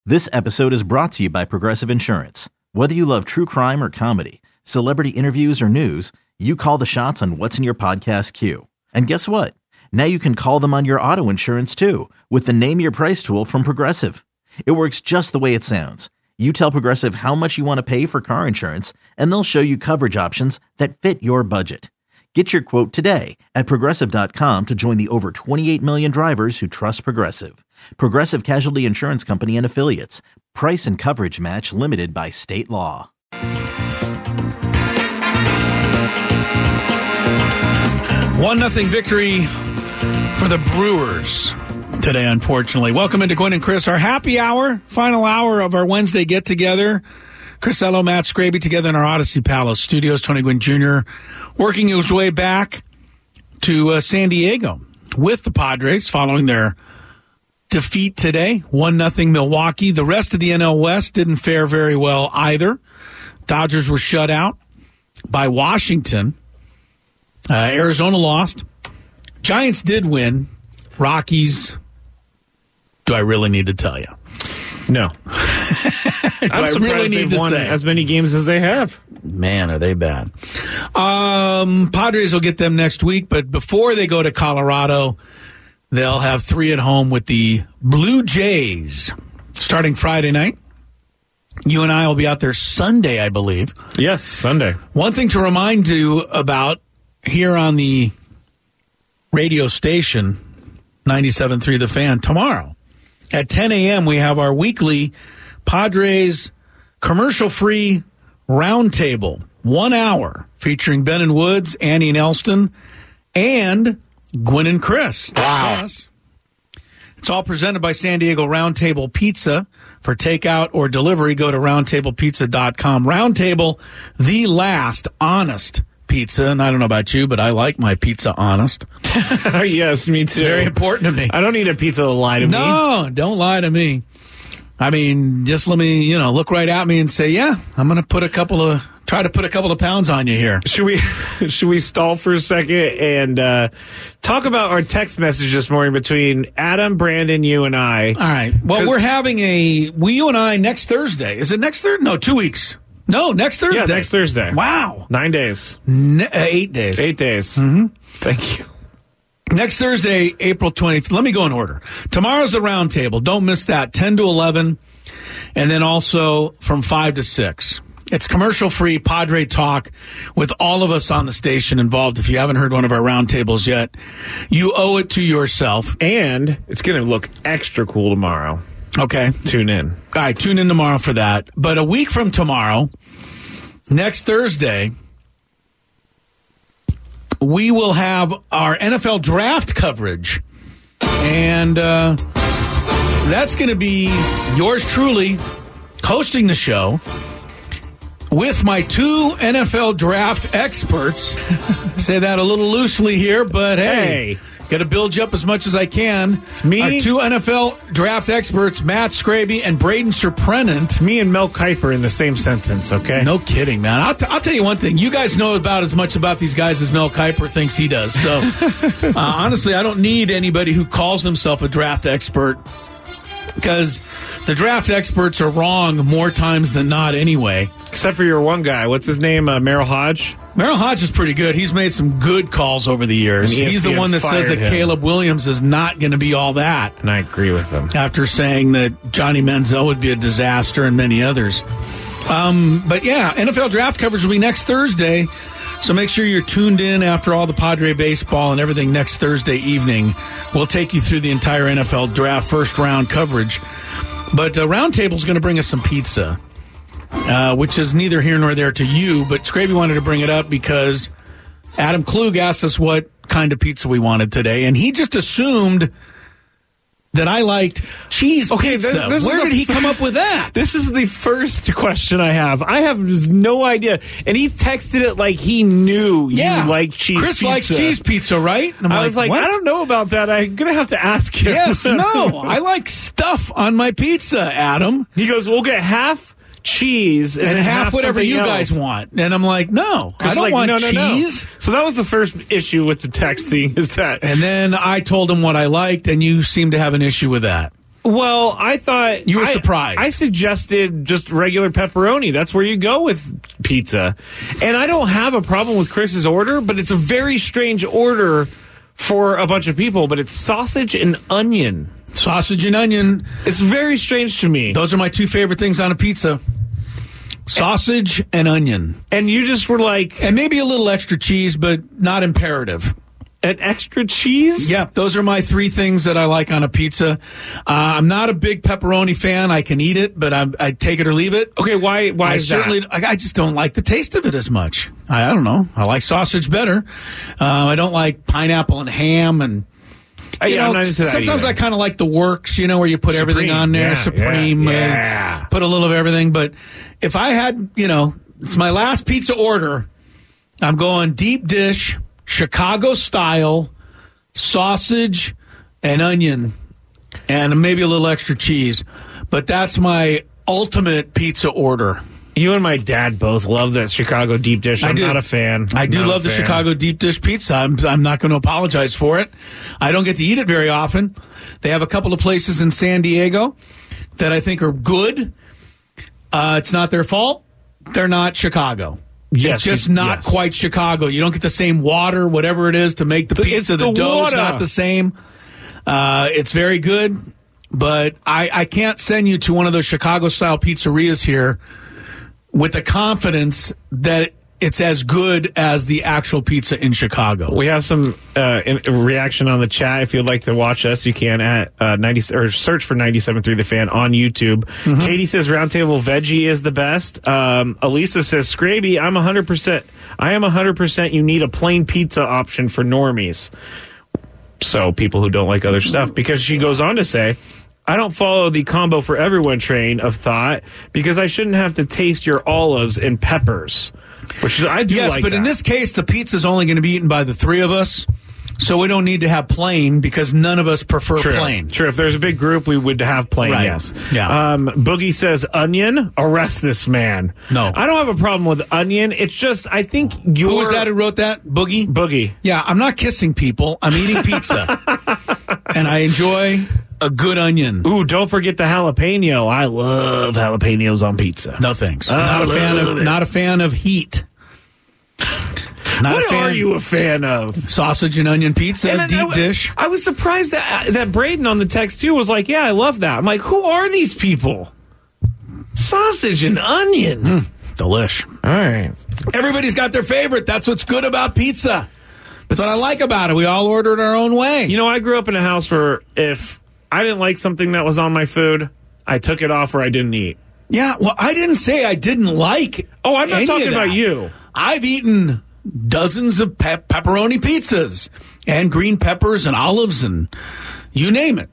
This episode is brought to you by Progressive Insurance. Whether you love true crime or comedy, celebrity interviews or news, you call the shots on what's in your podcast queue. And guess what? Now you can call them on your auto insurance too with the Name Your Price tool from Progressive. It works just the way it sounds. You tell Progressive how much you want to pay for car insurance, and they'll show you coverage options that fit your budget. Get your quote today at Progressive.com to join the over 28 million drivers who trust Progressive. Progressive Casualty Insurance Company and Affiliates. Price and coverage match limited by state law. 1-0 victory for the Brewers today, unfortunately. Welcome into Gwynn and Chris, our happy hour, final hour of our Wednesday get-together. Chris Ello, Matt Scraby together in our Odyssey Palace studios. Tony Gwynn Jr. working his way back to San Diego with the Padres following their defeat today, 1-0 Milwaukee. The rest of the NL West didn't fare very well either. Dodgers were shut out by Washington. Arizona lost. Giants did win. Rockies, do I really need to tell you? No. I really need to won say as many games as they have. Man, are they bad. Padres will get them next week, but before they go to Colorado, they'll have 3 at home with the Blue Jays starting Friday night. You and I will be out there Sunday, I believe. Yes, Sunday. One thing to remind you about here on the radio station, 97.3 The Fan, tomorrow at 10 a.m., we have our weekly Padres commercial-free roundtable, 1 hour, featuring Ben and Woods, Annie and Elston, and Gwynn and Chris. That's us. It's all presented by San Diego Roundtable Pizza. For takeout or delivery, go to roundtablepizza.com. Roundtable, the last honest pizza. And I don't know about you, but I like my pizza honest. Yes, me too. It's very important to me. I don't need a pizza to lie to me. No, don't lie to me. I mean, just let me, look right at me and say, yeah, I'm going to try to put a couple of pounds on you here. Should we stall for a second and talk about our text message this morning between Adam, Brandon, you, and I? All right. Well, we're having you and I next Thursday. Is it next Thursday? No, 2 weeks. No, next Thursday. Yeah, next Thursday. Wow. 9 days. 8 days. 8 days. Mm-hmm. Thank you. Next Thursday, April 20th. Let me go in order. Tomorrow's the roundtable. Don't miss that. 10 to 11. And then also from 5 to 6. It's commercial-free Padre talk with all of us on the station involved. If you haven't heard one of our roundtables yet, you owe it to yourself. And it's going to look extra cool tomorrow. Okay. Tune in. All right, tune in tomorrow for that. But a week from tomorrow, next Thursday, we will have our NFL draft coverage. And that's going to be yours truly hosting the show with my 2 NFL draft experts. Say that a little loosely here, but hey. Got to build you up as much as I can. It's me. Our 2 NFL draft experts, Matt Scraby and Braden Surprenant. It's me and Mel Kiper in the same sentence, okay? No kidding, man. I'll tell you one thing. You guys know about as much about these guys as Mel Kiper thinks he does. So, honestly, I don't need anybody who calls himself a draft expert because the draft experts are wrong more times than not anyway. Except for your one guy. What's his name? Merrill Hodge? Merrill Hodge is pretty good. He's made some good calls over the years. He's the one that says that Caleb Williams is not going to be all that. And I agree with him. After saying that Johnny Manziel would be a disaster and many others. But yeah, NFL draft coverage will be next Thursday. So make sure you're tuned in after all the Padre baseball and everything next Thursday evening. We'll take you through the entire NFL draft first round coverage. But Roundtable is going to bring us some pizza. Which is neither here nor there to you, but Scraby wanted to bring it up because Adam Klug asked us what kind of pizza we wanted today, and he just assumed that I liked cheese pizza. Where did he come up with that? This is the first question I have. I have no idea. And he texted it like he knew you liked cheese Chris pizza. likes cheese pizza, right? And I was like, what? I don't know about that. I'm going to have to ask him. Yes, no. I like stuff on my pizza, Adam. He goes, we'll get half cheese and half whatever you guys want. And I'm like, no, I don't want cheese. No. So that was the first issue with the texting is that. And then I told him what I liked, and you seem to have an issue with that. Well, I thought... You were surprised. I suggested just regular pepperoni. That's where you go with pizza. And I don't have a problem with Chris's order, but it's a very strange order for a bunch of people, but it's sausage and onion. Sausage and onion. It's very strange to me. Those are my two favorite things on a pizza. Sausage and onion. And you just were like... And maybe a little extra cheese, but not imperative. An extra cheese? Yeah, those are my three things that I like on a pizza. I'm not a big pepperoni fan. I can eat it, but I take it or leave it. Okay, why is that? I just don't like the taste of it as much. I don't know. I like sausage better. I don't like pineapple and ham and... I'm not into that sometimes either. I kind of like the works, where you put everything on there. Supreme. Put a little of everything. But if I had, it's my last pizza order, I'm going deep dish, Chicago style, sausage and onion, and maybe a little extra cheese. But that's my ultimate pizza order. You and my dad both love that Chicago deep dish. I'm not a fan. I do love the Chicago deep dish pizza. I'm not going to apologize for it. I don't get to eat it very often. They have a couple of places in San Diego that I think are good. It's not their fault. They're not Chicago. Yes, it's just not quite Chicago. You don't get the same water, whatever it is, to make the pizza. The dough's not the same. It's very good, but I can't send you to one of those Chicago-style pizzerias here with the confidence that it's as good as the actual pizza in Chicago. We have some reaction on the chat. If you'd like to watch us, you can at search for 97.3 The Fan on YouTube. Mm-hmm. Katie says Roundtable Veggie is the best. Elisa says Scraby, I am 100%. You need a plain pizza option for normies. So people who don't like other stuff, because she goes on to say, I don't follow the combo for everyone train of thought because I shouldn't have to taste your olives and peppers. Which is, I do yes, like but that. In this case, the pizza's only going to be eaten by the three of us, so we don't need to have plain because none of us prefer plain. True. If there's a big group, we would have plain, right. Yes. Yeah. Boogie says, onion, arrest this man. No. I don't have a problem with onion. It's just, I think Who was that who wrote that? Boogie? Boogie. Yeah, I'm not kissing people. I'm eating pizza. And I enjoy a good onion. Ooh, don't forget the jalapeno. I love jalapenos on pizza. No thanks. Not a fan of heat. What are you a fan of? Sausage and onion pizza, deep dish. I was surprised that Braden on the text too was like, yeah, I love that. I'm like, who are these people? Sausage and onion. Delish. All right. Everybody's got their favorite. That's what's good about pizza. That's what I like about it. We all order it our own way. I grew up in a house where if I didn't like something that was on my food, I took it off or I didn't eat. Yeah, well, I didn't say I didn't like Oh, I'm not talking about you. I've eaten dozens of pepperoni pizzas and green peppers and olives and you name it.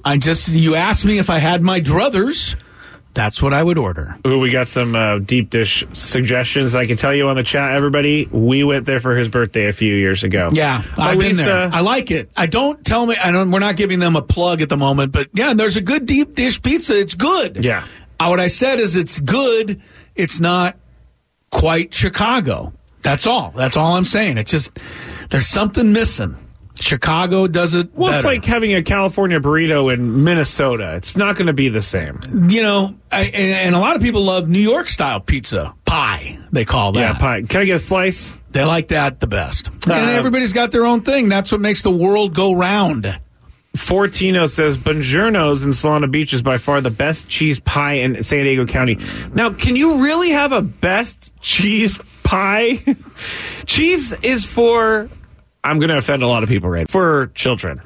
You asked me if I had my druthers. That's what I would order. Ooh, we got some deep dish suggestions. I can tell you on the chat, everybody, we went there for his birthday a few years ago. Yeah, I've been there. I like it. We're not giving them a plug at the moment, but yeah, there's a good deep dish pizza. It's good. Yeah. What I said is it's good. It's not quite Chicago. That's all. That's all I'm saying. It's just, there's something missing. Chicago does it better. It's like having a California burrito in Minnesota. It's not going to be the same. And a lot of people love New York style pizza. Pie, they call that. Yeah, pie. Can I get a slice? They like that the best. And everybody's got their own thing. That's what makes the world go round. Fortino says, Buongiorno's in Solana Beach is by far the best cheese pie in San Diego County. Now, can you really have a best cheese pie? Cheese is for... I'm going to offend a lot of people, right? For children.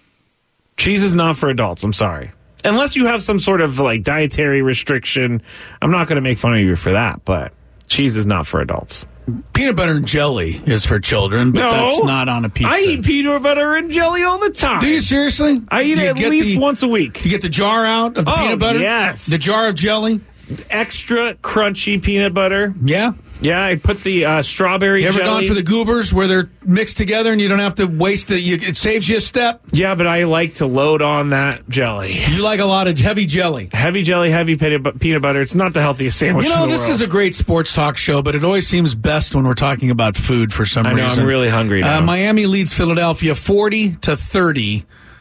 Cheese is not for adults. I'm sorry. Unless you have some sort of dietary restriction. I'm not going to make fun of you for that, but cheese is not for adults. Peanut butter and jelly is for children, but that's not on a pizza. I eat peanut butter and jelly all the time. Do you seriously? I eat it at least once a week. Do you get the jar out of the peanut butter? Yes. The jar of jelly? Extra crunchy peanut butter. Yeah. Yeah, I put the strawberry jelly. You ever gone for the goobers where they're mixed together and you don't have to waste it? It saves you a step? Yeah, but I like to load on that jelly. You like a lot of heavy jelly? Heavy jelly, heavy peanut butter. It's not the healthiest sandwich in the world. This is a great sports talk show, but it always seems best when we're talking about food for some reason. I'm really hungry now. Miami leads Philadelphia 40-30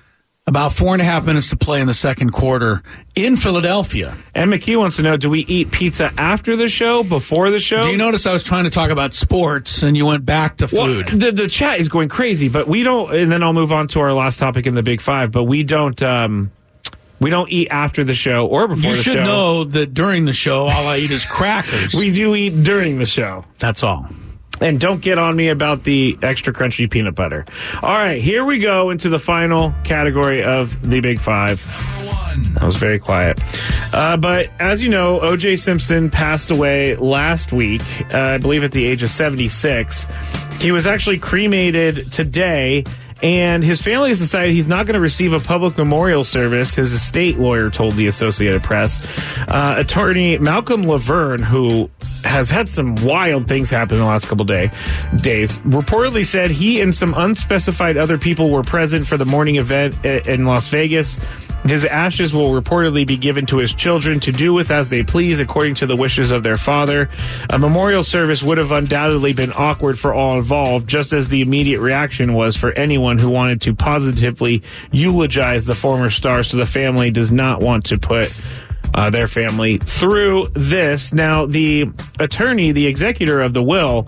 About 4.5 minutes to play in the second quarter in Philadelphia. And McKee wants to know, do we eat pizza after the show, before the show? Do you notice I was trying to talk about sports and you went back to food? Well, the chat is going crazy, but we don't, and then I'll move on to our last topic in the Big Five, but we don't eat after the show or before the show. You should know that during the show, all I eat is crackers. We do eat during the show. That's all. And don't get on me about the extra crunchy peanut butter. All right, here we go into the final category of the Big Five. That was very quiet. But as you know, O.J. Simpson passed away last week, I believe at the age of 76. He was actually cremated today, and his family has decided he's not going to receive a public memorial service. His estate lawyer told the Associated Press. Attorney Malcolm Laverne, who has had some wild things happen in the last couple days, reportedly said he and some unspecified other people were present for the morning event in Las Vegas. His ashes will reportedly be given to his children to do with as they please, according to the wishes of their father. A memorial service would have undoubtedly been awkward for all involved, just as the immediate reaction was for anyone who wanted to positively eulogize the former star, so the family does not want to put their family through this. Now, the attorney, the executor of the will,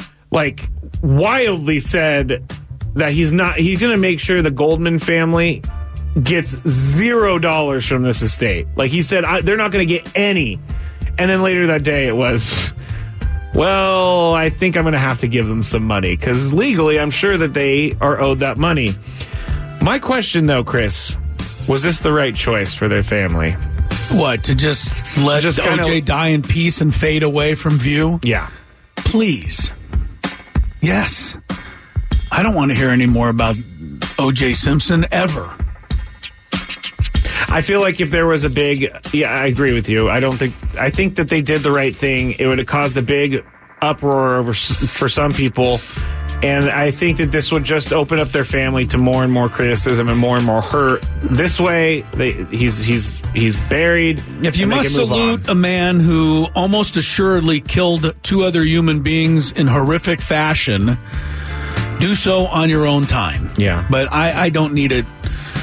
wildly said that he's going to make sure the Goldman family gets $0 from this estate. He said, they're not going to get any. And then later that day it was, well, I think I'm going to have to give them some money, because legally I'm sure that they are owed that money. My question, though, Chris, was this the right choice for their family? What, to just let O.J. die in peace and fade away from view? Yeah. Please. Yes. I don't want to hear any more about O.J. Simpson ever. I feel like if there was I agree with you. I think that they did the right thing. It would have caused a big uproar for some people. And I think that this would just open up their family to more and more criticism and more hurt. This way, he's buried. If you must salute a man who almost assuredly killed two other human beings in horrific fashion, do so on your own time. Yeah. But I don't need it,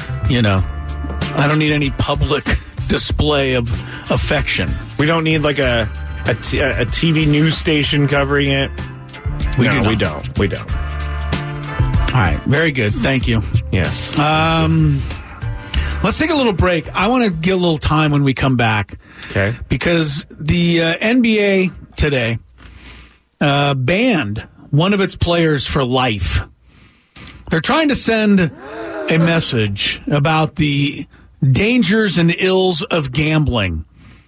I don't need any public display of affection. We don't need a TV news station covering it. We don't. We don't. All right. Very good. Thank you. Yes. Let's take a little break. I want to get a little time when we come back. Okay. Because the NBA today banned one of its players for life. They're trying to send a message about the dangers and ills of gambling.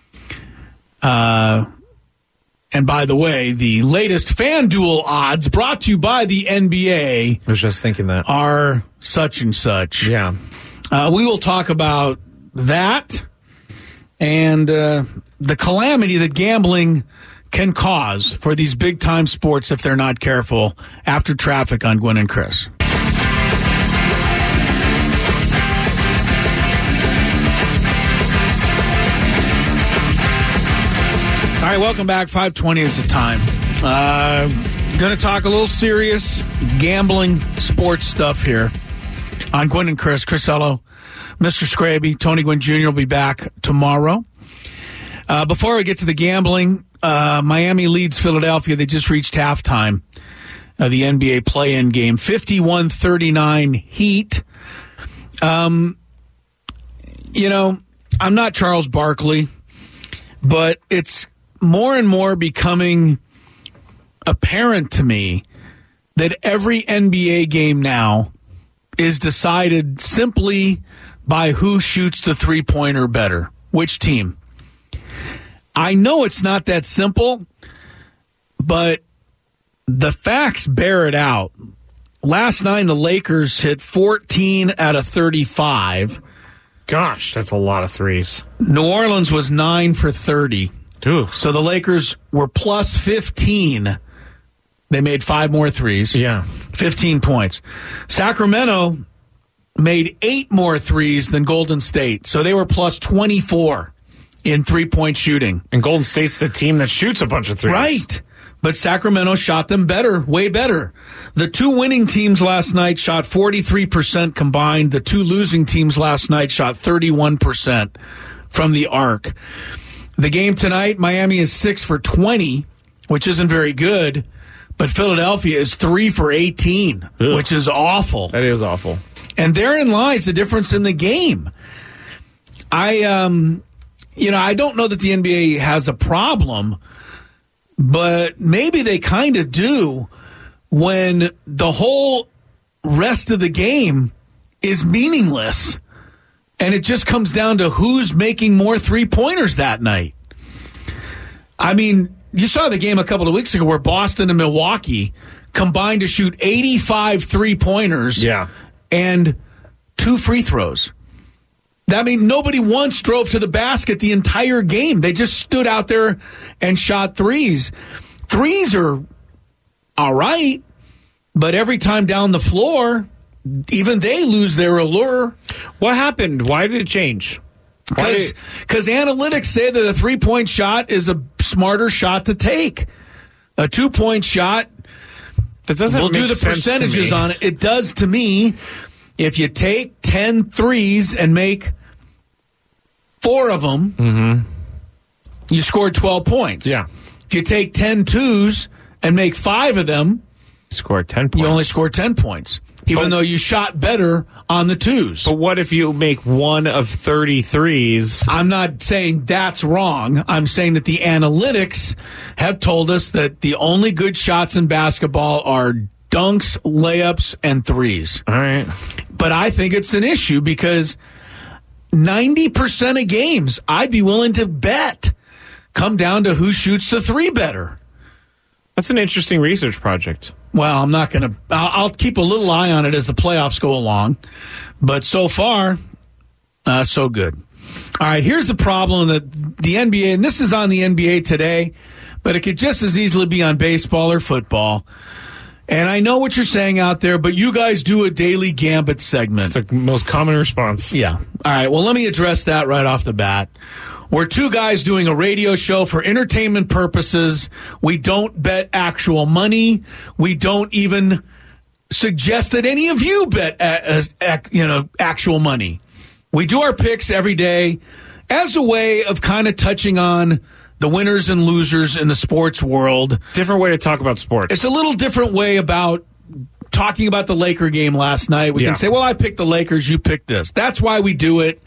And by the way, the latest FanDuel odds brought to you by the NBA. I was just thinking that. Are such and such. Yeah. We will talk about that and the calamity that gambling can cause for these big-time sports if they're not careful after traffic on Gwynn and Chris. All right, welcome back. 5:20 is the time. Going to talk a little serious gambling sports stuff here on Gwynn and Chris. Chris Ello, Mr. Scraby, Tony Gwynn Jr. will be back tomorrow. Before we get to the gambling, Miami leads Philadelphia. They just reached halftime of the NBA play-in game. 51-39 Heat. I'm not Charles Barkley, but it's more and more becoming apparent to me that every NBA game now is decided simply by who shoots the three-pointer better, which team. I know it's not that simple, but the facts bear it out. Last night, the Lakers hit 14 out of 35. Gosh, that's a lot of threes. New Orleans was 9 for 30. Ooh. So the Lakers were plus 15. They made 5 more threes. Yeah. 15 points. Sacramento made 8 more threes than Golden State. So they were plus 24 in three-point shooting. And Golden State's the team that shoots a bunch of threes. Right. but Sacramento shot them better, way better. The two winning teams last night shot 43% combined. The two losing teams last night shot 31% from the arc. The game tonight, Miami is 6 for 20, which isn't very good, but Philadelphia is 3 for 18, which is awful. That is awful. And therein lies the difference in the game. I don't know that the NBA has a problem, but maybe they kind of do when the whole rest of the game is meaningless and it just comes down to who's making more three-pointers that night. I mean, you saw the game a couple of weeks ago where Boston and Milwaukee combined to shoot 85 three-pointers and 2 free throws. I mean, nobody once drove to the basket the entire game. They just stood out there and shot threes. Threes are all right, but every time down the floor, even they lose their allure. What happened? Why did it change? Because analytics say that a three-point shot is a smarter shot to take. A 2-point shot, that doesn't we'll do the percentages on it. It does to me. If you take 10 threes and make 4 of them, you scored 12 points. Yeah. If you take 10 twos and make 5 of them, you score 10 points. You only score 10 points, even though you shot better on the twos. But what if you make 1 of 30 threes? I'm not saying that's wrong. I'm saying that the analytics have told us that the only good shots in basketball are dunks, layups, and threes. All right. But I think it's an issue because 90% of games, I'd be willing to bet, come down to who shoots the three better. That's an interesting research project. Well, I'm not going to. I'll keep a little eye on it as the playoffs go along. But so far, so good. All right, here's the problem that the NBA, and this is on the NBA today, but it could just as easily be on baseball or football. And I know what you're saying out there, but you guys do a daily Gambit segment. It's the most common response. Yeah. All right, well, let me address that right off the bat. We're two guys doing a radio show for entertainment purposes. We don't bet actual money. We don't even suggest that any of you bet actual money. We do our picks every day as a way of kind of touching on the winners and losers in the sports world. Different way to talk about sports. It's a little different way about talking about the Laker game last night. We can say, well, I picked the Lakers, you picked this. That's why we do it.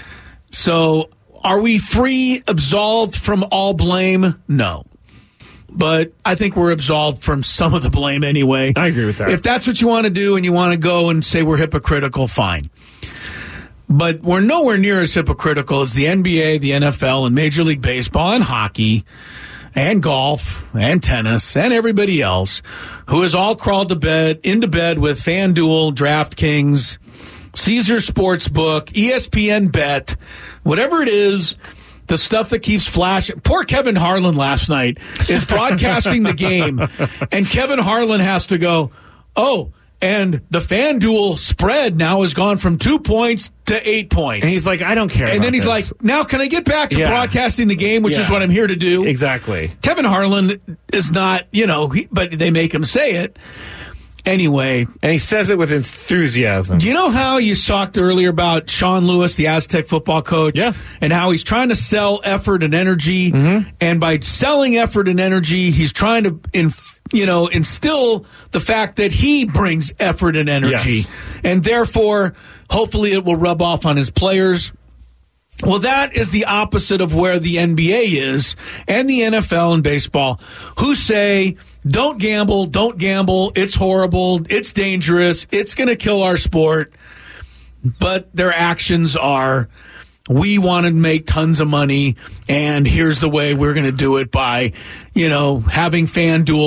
So are we free, absolved from all blame? No. But I think we're absolved from some of the blame anyway. I agree with that. If that's what you want to do and you want to go and say we're hypocritical, fine. But we're nowhere near as hypocritical as the NBA, the NFL, and Major League Baseball, and hockey, and golf, and tennis, and everybody else who has all crawled into bed with FanDuel, DraftKings, Caesar Sportsbook, ESPN Bet, whatever it is, the stuff that keeps flashing. Poor Kevin Harlan last night is broadcasting the game, and Kevin Harlan has to go, and the FanDuel spread now has gone from 2 points to 8 points. And he's like, I don't care. And then he's like, now can I get back to broadcasting the game, which is what I'm here to do? Exactly. Kevin Harlan is not, but they make him say it. Anyway. And he says it with enthusiasm. Do you know how you talked earlier about Sean Lewis, the Aztec football coach? Yeah. And how he's trying to sell effort and energy. Mm-hmm. And by selling effort and energy, he's trying to instill the fact that he brings effort and energy. Yes. And therefore, hopefully it will rub off on his players. Well, that is the opposite of where the NBA is and the NFL and baseball, who say, don't gamble, it's horrible, it's dangerous, it's going to kill our sport. But their actions are, we want to make tons of money, and here's the way we're going to do it by, having FanDuel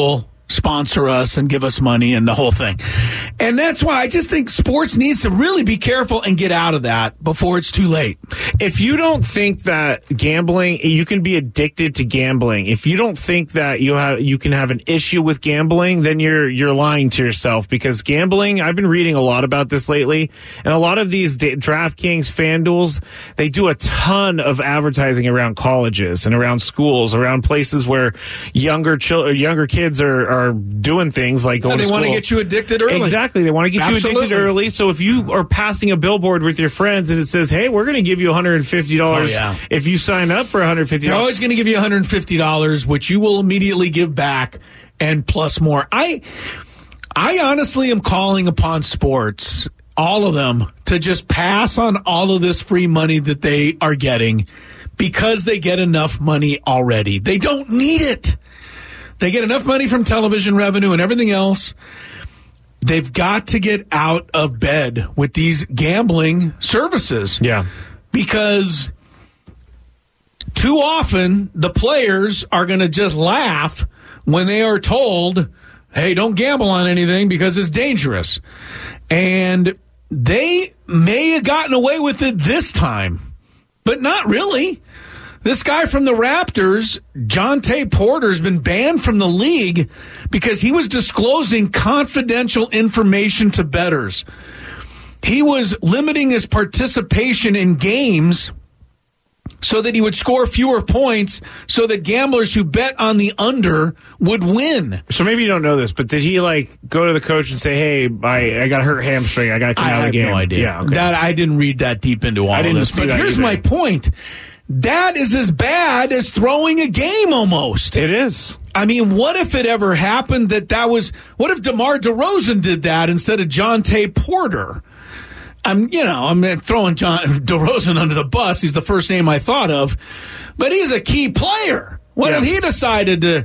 sponsor us and give us money and the whole thing. And that's why I just think sports needs to really be careful and get out of that before it's too late. If you don't think that gambling, you can be addicted to gambling. If you don't think that you can have an issue with gambling, then you're lying to yourself, because gambling, I've been reading a lot about this lately, and a lot of these DraftKings, FanDuels, they do a ton of advertising around colleges and around schools, around places where younger kids are doing things like going to school. They want to get you addicted early. Exactly. They want to get you addicted early. So if you are passing a billboard with your friends and it says, hey, we're going to give you $150 if you sign up for $150. They're always going to give you $150, which you will immediately give back, and plus more. I honestly am calling upon sports, all of them, to just pass on all of this free money that they are getting, because they get enough money already. They don't need it. They get enough money from television revenue and everything else. They've got to get out of bed with these gambling services. Yeah. Because too often the players are going to just laugh when they are told, hey, don't gamble on anything because it's dangerous. And they may have gotten away with it this time, but not really. This guy from the Raptors, Jontay Porter, has been banned from the league because he was disclosing confidential information to bettors. He was limiting his participation in games so that he would score fewer points, so that gamblers who bet on the under would win. So maybe you don't know this, but did he go to the coach and say, hey, I got a hurt hamstring, I got to come out of the game? I have no idea. Yeah, okay. I didn't read that deep into all of this. But here's my point. That is as bad as throwing a game almost. It is. I mean, what if it ever happened what if DeMar DeRozan did that instead of Jontay Porter? I'm throwing DeRozan under the bus. He's the first name I thought of. But he's a key player. What if he decided to,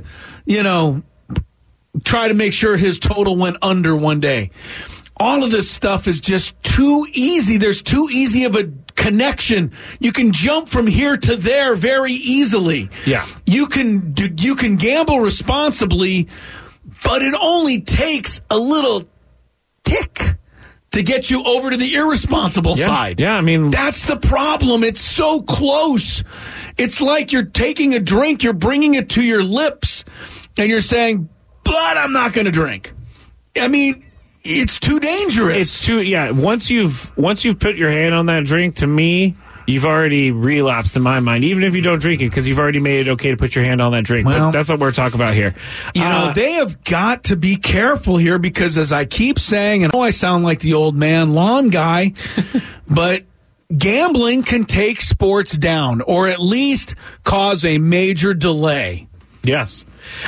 try to make sure his total went under one day? All of this stuff is just too easy. There's too easy of a connection. You can jump from here to there very easily. Yeah. You can gamble responsibly, but it only takes a little tick to get you over to the irresponsible side. Yeah, I mean, that's the problem. It's so close. It's like you're taking a drink, you're bringing it to your lips, and you're saying, but I'm not going to drink. I mean, it's too dangerous. It's too, once you've put your hand on that drink, to me, you've already relapsed in my mind, even if you don't drink it, because you've already made it okay to put your hand on that drink. Well, but that's what we're talking about here. They have got to be careful here, because as I keep saying, and I sound like the old man lawn guy, but gambling can take sports down, or at least cause a major delay. Yes.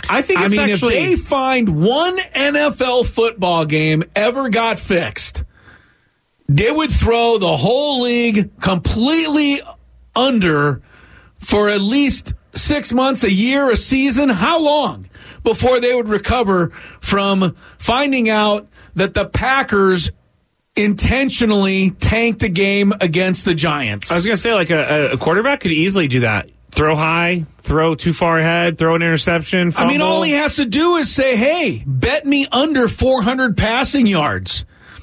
If they find one NFL football game ever got fixed, they would throw the whole league completely under for at least 6 months, a year, a season. How long before they would recover from finding out that the Packers intentionally tanked the game against the Giants? I was going to say, a quarterback could easily do that. Throw high, throw too far ahead, throw an interception, fumble. All he has to do is say, hey, bet me under 400 passing yards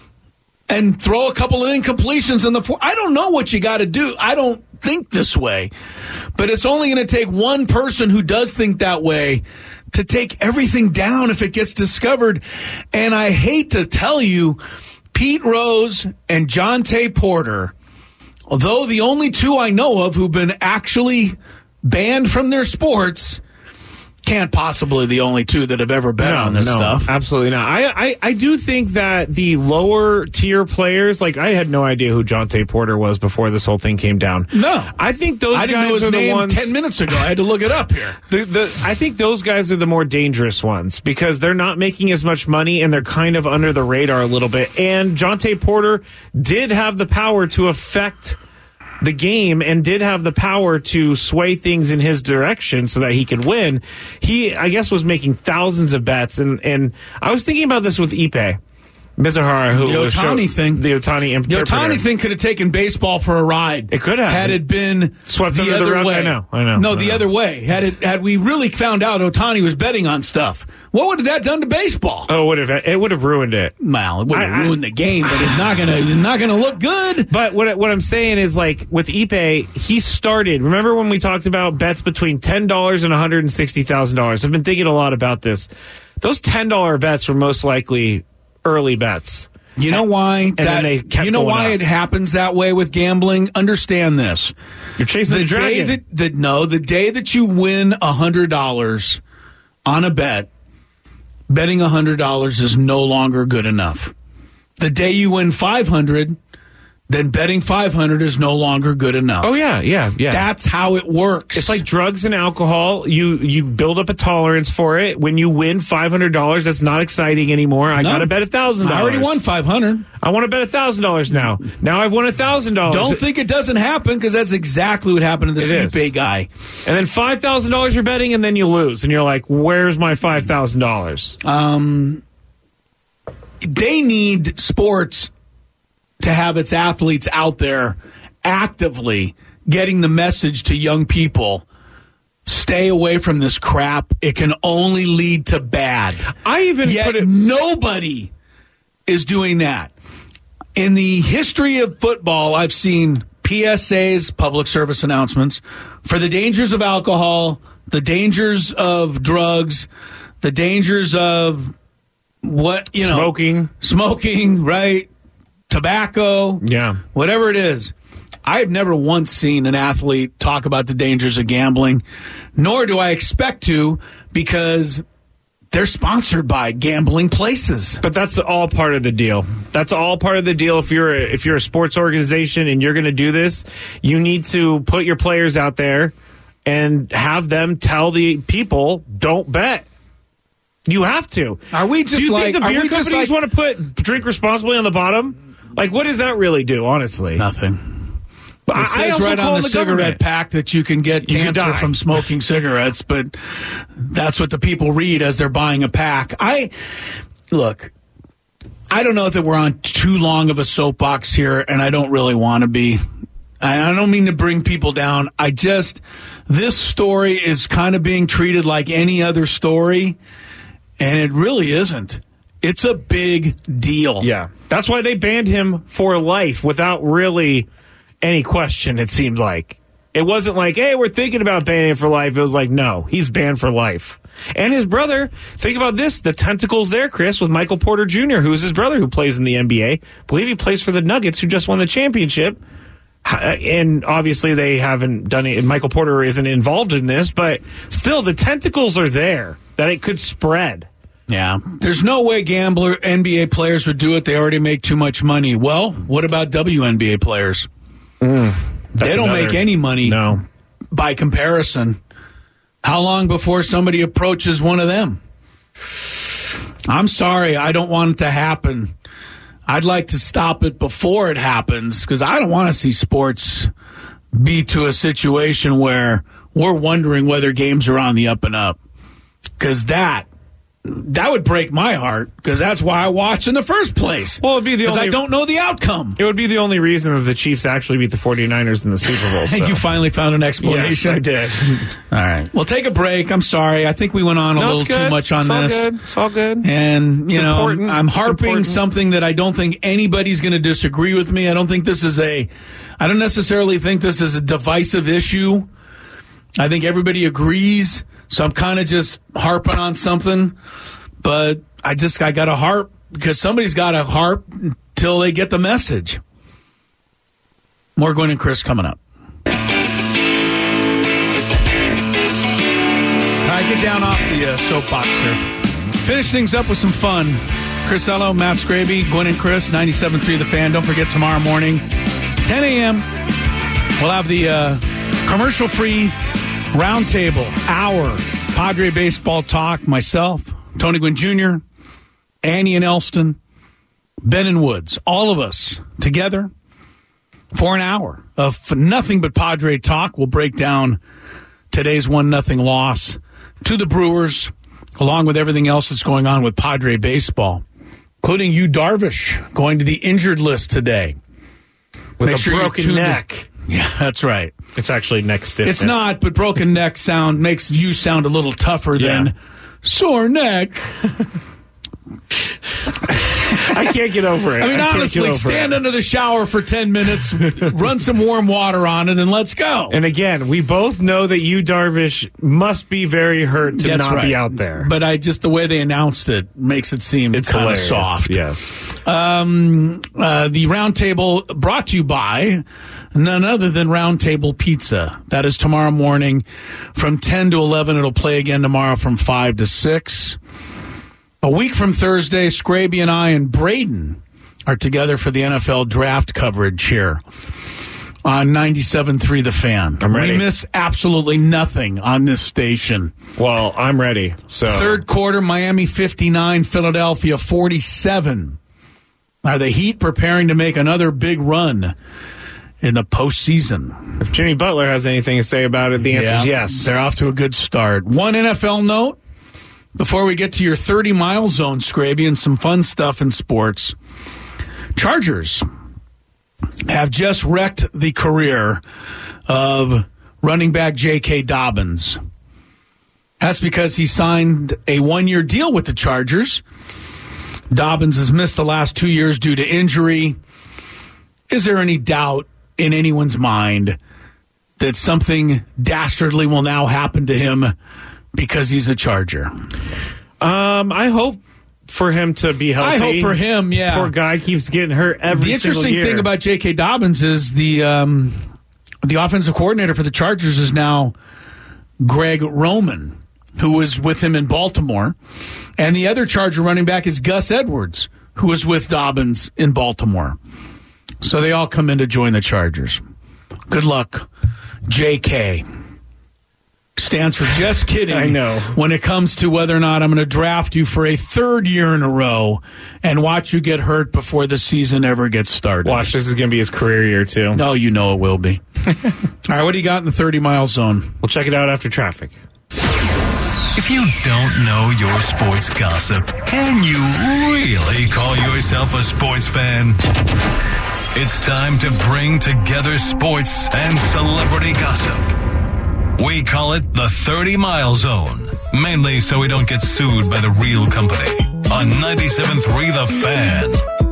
and throw a couple of incompletions in the I don't know what you got to do. I don't think this way. But it's only going to take one person who does think that way to take everything down if it gets discovered. And I hate to tell you, Pete Rose and Jontay Porter, although the only two I know of who've been actually banned from their sports, can't possibly the only two that have ever bet on this stuff. Absolutely not. I do think that the lower tier players, I had no idea who Jontay Porter was before this whole thing came down. No. I think those I didn't guys know his are name the ones 10 minutes ago. I had to look it up here. I think those guys are the more dangerous ones, because they're not making as much money and they're kind of under the radar a little bit. And Jontay Porter did have the power to affect the game and did have the power to sway things in his direction so that he could win. He, I guess, was making thousands of bets. And I was thinking about this with Ipe. Mizuhara, who the Ohtani thing. The Ohtani interpreter. The Ohtani thing could have taken baseball for a ride. It could have. Had it been swept the under other the rug. way. I know. No, the other way. Had we really found out Ohtani was betting on stuff, what would have that done to baseball? Oh, it would have ruined it. Well, it would have ruined the game, but it's not gonna look good. But what I'm saying is, like, with Ippei, he started. Remember when we talked about bets between $10 and $160,000? I've been thinking a lot about this. Those $10 bets were most likely early bets. You know why? It happens that way with gambling? Understand this. You're chasing the dragon. The day that you win $100 on a bet, betting $100 is no longer good enough. The day you win $500, then betting $500 is no longer good enough. Oh, yeah. That's how it works. It's like drugs and alcohol. You build up a tolerance for it. When you win $500, that's not exciting anymore. I got to bet $1,000. I already won $500. I want to bet $1,000 now. Now I've won $1,000. Don't think it doesn't happen, because that's exactly what happened to this Ippei guy. And then $5,000 you're betting, and then you lose. And you're like, where's my $5,000? They need sports to have its athletes out there actively getting the message to young people. Stay away from this crap. It can only lead to bad. Nobody is doing that. In the history of football, I've seen PSAs, public service announcements, for the dangers of alcohol, the dangers of drugs, the dangers of smoking, right? Tobacco, whatever it is. I've never once seen an athlete talk about the dangers of gambling, nor do I expect to, because they're sponsored by gambling places. But that's all part of the deal. That's all part of the deal. If you're a sports organization and you're going to do this, you need to put your players out there and have them tell the people, don't bet. You have to. Are we just do you like think the beer companies want to put drink responsibly on the bottom? Like, what does that really do, honestly? Nothing. But it says right on the cigarette pack that you can get cancer from smoking cigarettes, but that's what the people read as they're buying a pack. I don't know that we're on too long of a soapbox here, and I don't really want to be. I don't mean to bring people down. This story is kind of being treated like any other story, and it really isn't. It's a big deal. Yeah. That's why they banned him for life without really any question, it seemed like. It wasn't like, hey, we're thinking about banning him for life. It was like, no, he's banned for life. And his brother, think about this, the tentacles there, Chris, with Michael Porter Jr., who is his brother who plays in the NBA. I believe he plays for the Nuggets, who just won the championship. And obviously they haven't done it. Michael Porter isn't involved in this, but still the tentacles are there that it could spread. Yeah. There's no way NBA players would do it. They already make too much money. Well, what about WNBA players? They don't make any money by comparison. How long before somebody approaches one of them? I'm sorry. I don't want it to happen. I'd like to stop it before it happens, because I don't want to see sports be to a situation where we're wondering whether games are on the up and up. Because that would break my heart, because that's why I watch in the first place. Well, it'd be because I don't know the outcome. It would be the only reason that the Chiefs actually beat the 49ers in the Super Bowl. So. You finally found an explanation? Yes, I did. All right. We'll take a break. I'm sorry. I think we went on a little too much on this. It's all good. And, I'm harping something that I don't think anybody's going to disagree with me. I don't necessarily think this is a divisive issue. I think everybody agrees. So I'm kind of just harping on something, but I got to harp because somebody's got to harp until they get the message. More Gwynn and Chris coming up. All right, get down off the soapbox here. Finish things up with some fun. Chris Ello, Matt Scraby, Gwynn and Chris, 97.3 The Fan. Don't forget tomorrow morning, 10 a.m., we'll have the commercial-free Roundtable hour, Padre baseball talk. Myself, Tony Gwynn Jr., Annie and Elston, Ben and Woods, all of us together for an hour of nothing but Padre talk. We'll break down today's 1-0 loss to the Brewers, along with everything else that's going on with Padre baseball. including Yu Darvish going to the injured list today. With a broken neck. Yeah, that's right. It's actually neck stiffness. It's not, but broken neck makes you sound a little tougher than sore neck. I can't get over it. I mean, honestly, stand under the shower for 10 minutes, run some warm water on it, and let's go. And again, we both know that Yu Darvish must be very hurt to not be out there. But the way they announced it makes it seem kind of soft. Yes. The Roundtable brought to you by none other than Roundtable Pizza. That is tomorrow morning from 10 to 11. It'll play again tomorrow from 5 to 6. A week from Thursday, Scraby and I and Braden are together for the NFL draft coverage here on 97.3 The Fan. I'm ready. We miss absolutely nothing on this station. Well, I'm ready. So third quarter, Miami 59, Philadelphia 47. Are the Heat preparing to make another big run in the postseason? If Jimmy Butler has anything to say about it, the answer is yes. They're off to a good start. One NFL note before we get to your 30-mile zone, Scraby, and some fun stuff in sports. Chargers have just wrecked the career of running back J.K. Dobbins. That's because he signed a one-year deal with the Chargers. Dobbins has missed the last 2 years due to injury. Is there any doubt in anyone's mind that something dastardly will now happen to him because he's a Charger? I hope for him to be healthy. I hope for him, yeah. Poor guy keeps getting hurt every single year. The interesting thing about J.K. Dobbins is the offensive coordinator for the Chargers is now Greg Roman, who was with him in Baltimore. And the other Charger running back is Gus Edwards, who was with Dobbins in Baltimore. So they all come in to join the Chargers. Good luck, J.K. Stands for just kidding. I know. When it comes to whether or not I'm going to draft you for a third year in a row and watch you get hurt before the season ever gets started. Watch, this is going to be his career year, too. Oh, you know it will be. All right, what do you got in the 30-mile zone? We'll check it out after traffic. If you don't know your sports gossip, can you really call yourself a sports fan? It's time to bring together sports and celebrity gossip. We call it the 30-mile zone, mainly so we don't get sued by the real company. On 97.3 The Fan.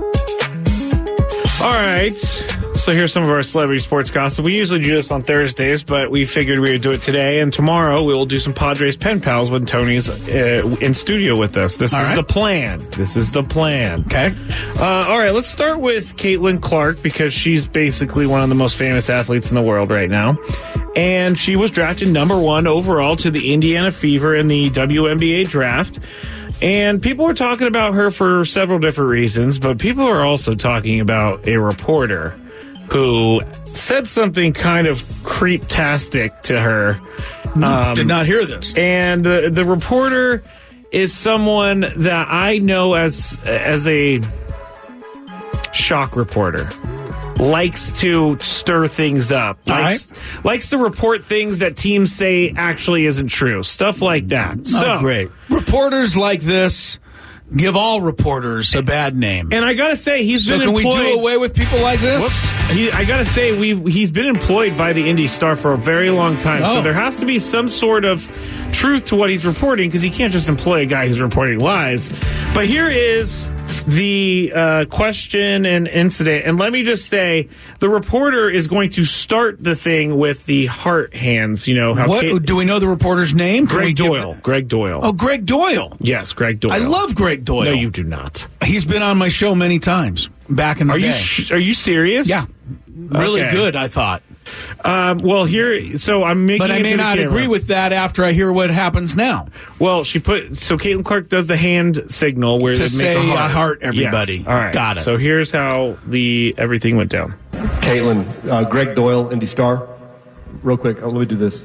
All right. So here's some of our celebrity sports gossip. We usually do this on Thursdays, but we figured we would do it today. And tomorrow we will do some Padres pen pals when Tony's in studio with us. This is the plan. This is the plan. Okay. All right, let's start with Caitlin Clark because she's basically one of the most famous athletes in the world right now. And she was drafted number 1 overall to the Indiana Fever in the WNBA draft. And people are talking about her for several different reasons, but people are also talking about a reporter who said something kind of creep-tastic to her. Did not hear this. And the reporter is someone that I know as a shock reporter. Likes to stir things up. Likes to report things that teams say actually isn't true. Stuff like that. So great. Reporters like this give all reporters a bad name. And I gotta say, he's been employed. So can we do away with people like this? I gotta say, he's been employed by the Indy Star for a very long time. So there has to be some sort of truth to what he's reporting, because he can't just employ a guy who's reporting lies. But here is the question and incident. And let me just say, the reporter is going to start the thing with the heart hands. You know, do we know the reporter's name? Greg Doyle. Greg Doyle. Oh, Greg Doyle. Yes, Greg Doyle. I love Greg Doyle. No, you do not. He's been on my show many times back in the day. Are you serious? Yeah. Really good, I thought. Well, I'm making. But I may not agree with that after I hear what happens now. Well, Caitlin Clark does the hand signal where to they make a heart. Everybody. Yes. All right, got it. So here's how everything went down. Caitlin, Greg Doyle, Indy Star. Real quick, let me do this.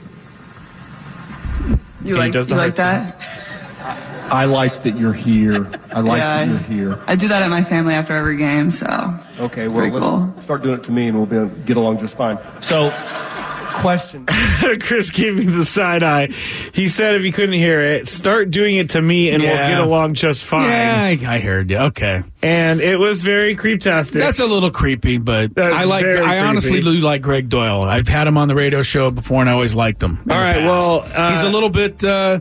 You like that? I like that you're here. I like that you're here. I do that at my family after every game, so. Okay, well, let's start doing it to me and we'll get along just fine. So, question. Chris gave me the side eye. He said if you couldn't hear it, start doing it to me and we'll get along just fine. Yeah, I heard you. Okay. And it was very creeptastic. That's a little creepy, but I honestly do like Greg Doyle. I've had him on the radio show before and I always liked him. All right, well, he's a little bit,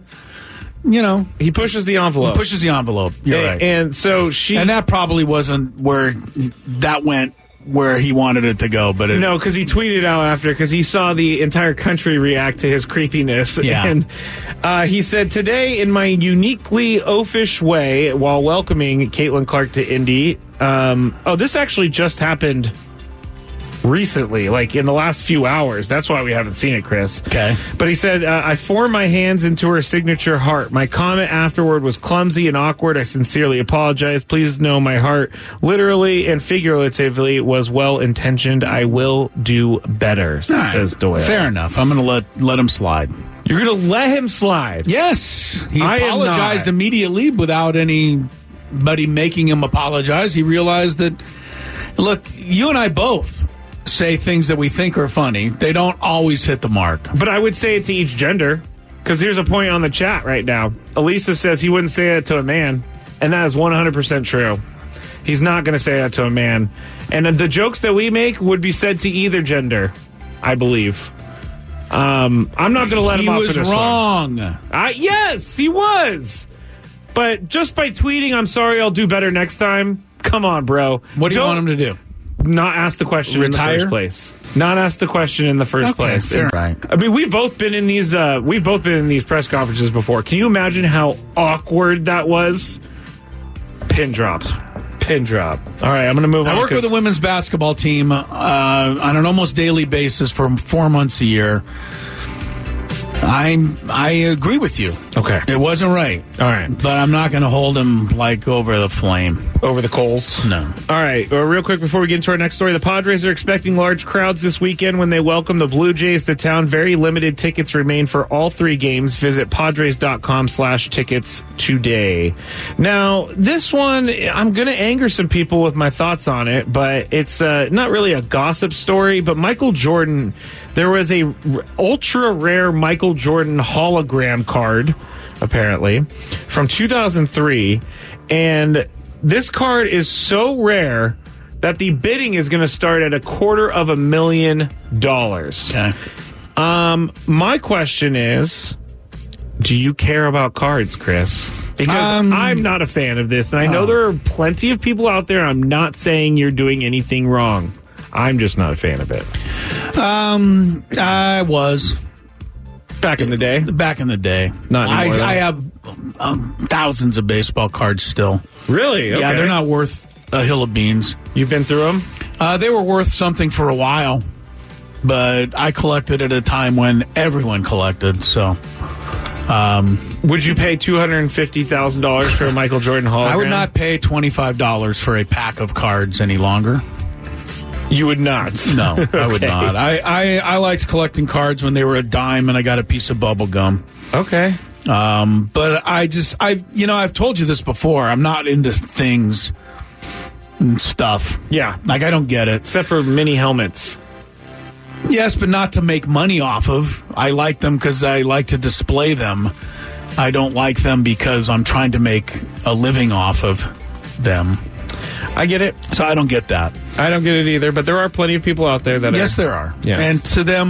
he pushes the envelope. You're right. And so and that probably wasn't where that went where he wanted it to go, but no, because he tweeted out after because he saw the entire country react to his creepiness. Yeah. And he said, today, in my uniquely oafish way, while welcoming Caitlin Clark to Indy, this actually just happened recently, like in the last few hours. That's why we haven't seen it, Chris. Okay. But he said, I formed my hands into her signature heart. My comment afterward was clumsy and awkward. I sincerely apologize. Please know my heart, literally and figuratively, was well-intentioned. I will do better, says Doyle. Fair enough. I'm going to let him slide. You're going to let him slide? Yes. He apologized immediately without anybody making him apologize. He realized that, look, you and I both say things that we think are funny. They don't always hit the mark. But I would say it to each gender, because here's a point on the chat right now. Elisa says he wouldn't say it to a man, and that is 100% true. He's not going to say that to a man. And the jokes that we make would be said to either gender, I believe. I'm not going to let him off for this one. He was wrong. Yes, he was. But just by tweeting, I'm sorry, I'll do better next time, come on, bro. What do you want him to do? Not ask the question in the first place. Not ask the question in the first place. Right. I mean, we've both been in these press conferences before. Can you imagine how awkward that was? Pin drop. All right, I'm going to move on. I work with the women's basketball team on an almost daily basis for 4 months a year. I agree with you. Okay. It wasn't right. All right. But I'm not going to hold him like over the flame. Over the coals? No. All right. Real quick before we get into our next story, the Padres are expecting large crowds this weekend when they welcome the Blue Jays to town. Very limited tickets remain for all 3 games. Visit Padres.com/tickets today. Now, this one, I'm going to anger some people with my thoughts on it, but it's not really a gossip story. But Michael Jordan, there was a ultra rare Michael Jordan hologram card, apparently, from 2003, and this card is so rare that the bidding is going to start at $250,000. Okay. My question is, do you care about cards, Chris? Because I'm not a fan of this, and I know there are plenty of people out there. I'm not saying you're doing anything wrong. I'm just not a fan of it. I was. Back in the day? Back in the day. Not anymore. I have thousands of baseball cards still. Really? Okay. Yeah, they're not worth a hill of beans. You've been through them? They were worth something for a while, but I collected at a time when everyone collected, so... would you pay $250,000 for a Michael Jordan hologram? I would not pay $25 for a pack of cards any longer. You would not? No, I would not. I liked collecting cards when they were a dime and I got a piece of bubble gum. Okay. But I've told you this before. I'm not into things and stuff. Yeah. Like, I don't get it. Except for mini helmets. Yes, but not to make money off of. I like them because I like to display them. I don't like them because I'm trying to make a living off of them. I get it. So I don't get that. I don't get it either, but there are plenty of people out there that Yes, there are. Yes. And to them,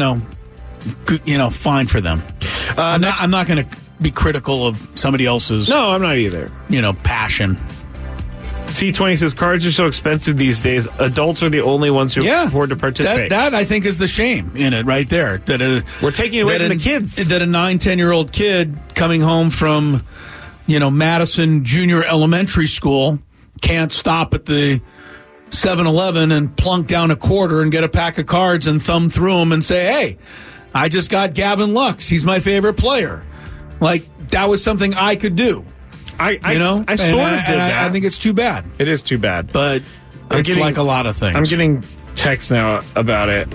fine for them. I'm not going to be critical of somebody else's... No, I'm not either. Passion. C20 says, cards are so expensive these days. Adults are the only ones who can afford to participate. That, I think, is the shame in it right there. We're taking it away from the kids. That a 9-10-year-old kid coming home from, Madison Junior Elementary School can't stop at the 7-Eleven and plunk down a quarter and get a pack of cards and thumb through them and say, hey, I just got Gavin Lux. He's my favorite player. Like, that was something I could do. I sort of did that. I think it's too bad. It is too bad. But it's like a lot of things. I'm getting text now about it.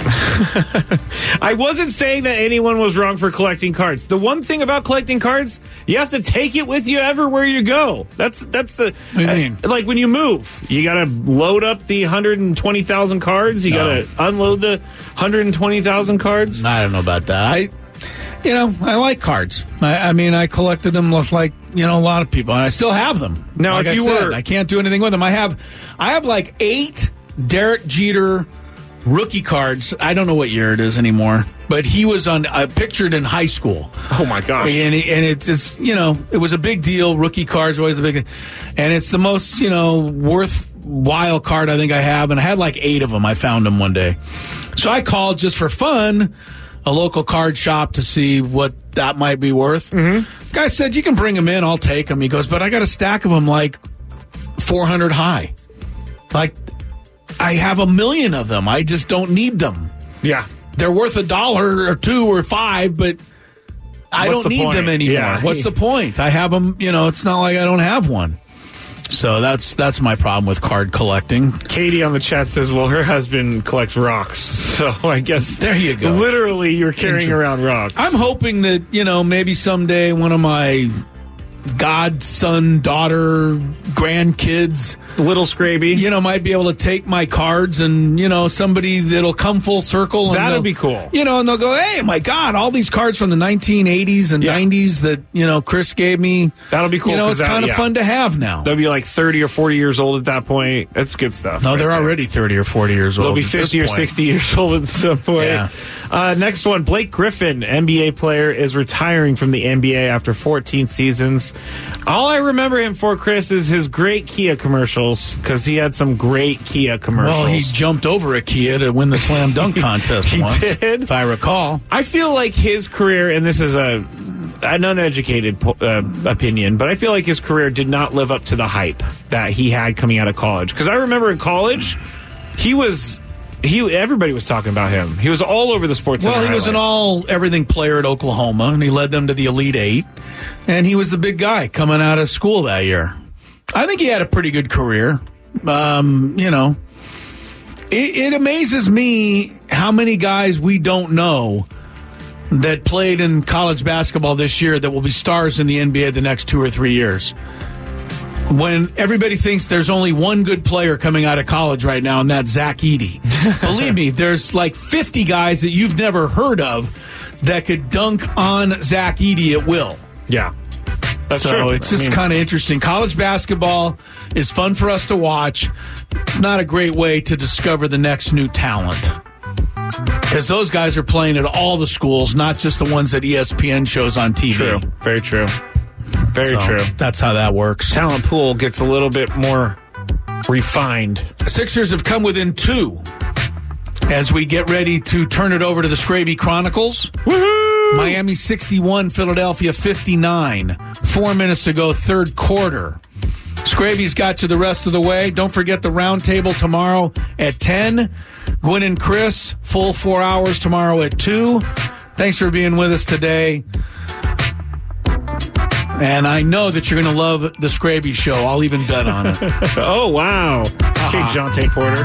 I wasn't saying that anyone was wrong for collecting cards. The one thing about collecting cards, you have to take it with you everywhere you go. That's the. What do you mean? Like when you move, you got to load up the 120,000 cards. You got to unload the 120,000 cards. I don't know about that. I like cards. I collected them like, a lot of people, and I still have them. Now, like I can't do anything with them. I have like 8 Derek Jeter rookie cards. I don't know what year it is anymore, but he was pictured in high school. Oh my gosh! And it's it was a big deal. Rookie cards are always a big thing, and it's the most worthwhile card I think I have. And I had like 8 of them. I found them one day, so I called just for fun a local card shop to see what that might be worth. Mm-hmm. Guy said, "You can bring them in. I'll take them." He goes, "But I got a stack of them like 400 high, like." I have 1 million of them. I just don't need them. Yeah. They're worth $1 or $2 or $5, but I don't need them anymore. Yeah. What's the point? I have them, it's not like I don't have one. So that's my problem with card collecting. Katie on the chat says, well, her husband collects rocks. So I guess there you go. Literally, you're carrying around rocks. I'm hoping that, maybe someday one of my godson, daughter, grandkids, little Scraby, might be able to take my cards and, somebody that'll come full circle. That'll be cool. And they'll go, hey, my God, all these cards from the 1980s and 90s that, Chris gave me. That'll be cool. It's kind of fun to have now. They'll be like 30 or 40 years old at that point. That's good stuff. No, they're already 30 or 40 years old. They'll be 50 or 60 years old at some point. Yeah. Next one, Blake Griffin, NBA player, is retiring from the NBA after 14 seasons. All I remember him for, Chris, is his great Kia commercials, because he had some great Kia commercials. Well, he jumped over a Kia to win the slam dunk contest once, did? If I recall. I feel like his career, and this is an uneducated opinion, but I feel like his career did not live up to the hype that he had coming out of college. Because I remember in college, everybody was talking about him. He was all over the sports. Well, he was an all-everything player at Oklahoma, and he led them to the Elite Eight. And he was the big guy coming out of school that year. I think he had a pretty good career. It amazes me how many guys we don't know that played in college basketball this year that will be stars in the NBA the next 2 or 3 years. When everybody thinks there's only one good player coming out of college right now, and that's Zach Edey. Believe me, there's like 50 guys that you've never heard of that could dunk on Zach Edey at will. Yeah. That's so true. It's just kind of interesting. College basketball is fun for us to watch. It's not a great way to discover the next new talent, because those guys are playing at all the schools, not just the ones that ESPN shows on TV. True. Very true. Very true. That's how that works. Talent pool gets a little bit more refined. Sixers have come within 2 as we get ready to turn it over to the Scraby Chronicles. Woohoo! Miami 61, Philadelphia 59. 4 minutes to go, third quarter. Scraby's got you the rest of the way. Don't forget the round table tomorrow at 10. Gwen and Chris, full 4 hours tomorrow at 2. Thanks for being with us today. And I know that you're going to love the Scraby Show. I'll even bet on it. Oh, wow. Okay, Jonte Porter.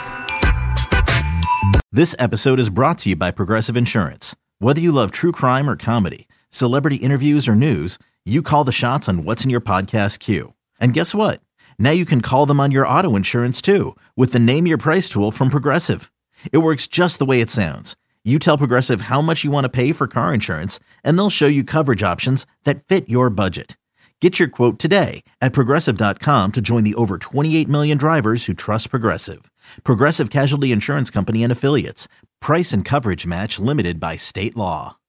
This episode is brought to you by Progressive Insurance. Whether you love true crime or comedy, celebrity interviews or news, you call the shots on what's in your podcast queue. And guess what? Now you can call them on your auto insurance too with the Name Your Price tool from Progressive. It works just the way it sounds. You tell Progressive how much you want to pay for car insurance, and they'll show you coverage options that fit your budget. Get your quote today at Progressive.com to join the over 28 million drivers who trust Progressive. Progressive Casualty Insurance Company and Affiliates. Price and coverage match limited by state law.